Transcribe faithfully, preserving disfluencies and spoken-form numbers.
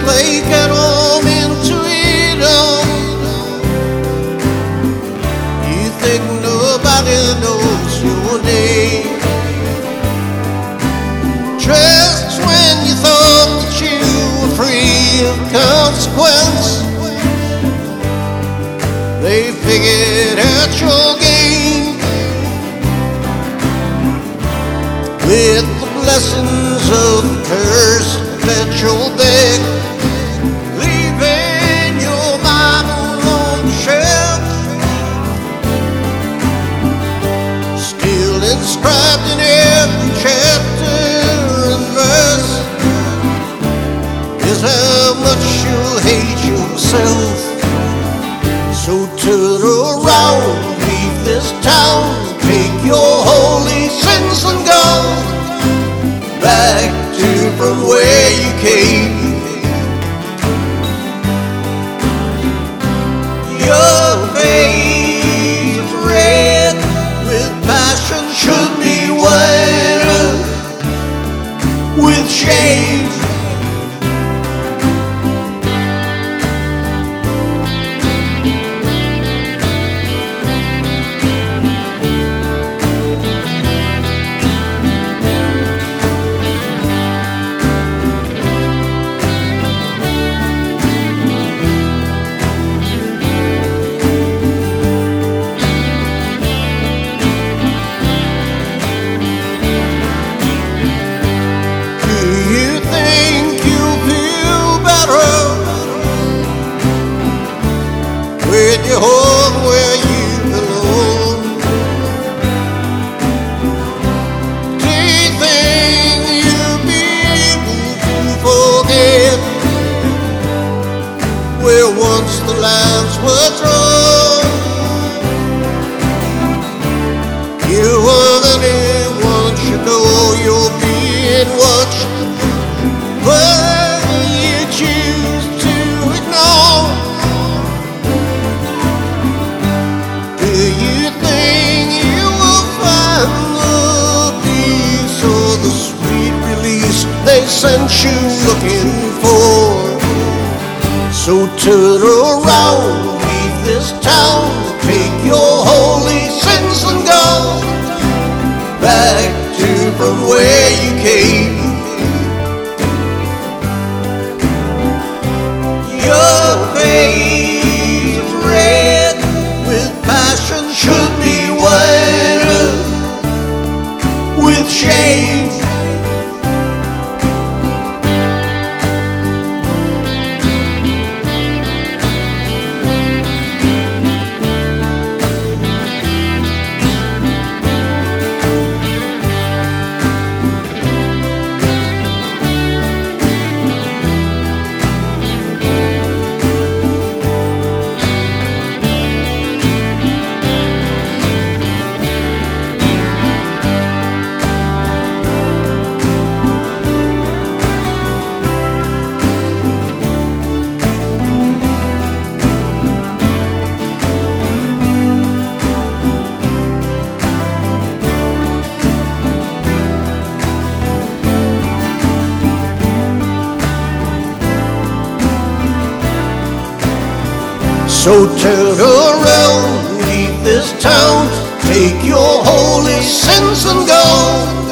play get home into it all. You think nobody knows your name. Just when you thought that you were free of consequence, they figured out your game. With the blessings of the curse that you'll beg, leaving your Bible on the shelf, still inscribed in every chapter and verse is how much you'll hate yourself. So turn around, leave this town, take your holy sins and go back to from where you came. Your face red with passion should be whiter with shame. With your home where you belong, do you think you'll be able to forget where once the lines were drawn? You want anyone should know you're being watched, but you choose to ignore. Do you think you will find the peace or the sweet release they sent you looking for? So turn around, leave this town, take your holy sins and go back to from where you came. Your face is red with passion should be whiter with shame. So turn around, leave this town, take your holy sins and go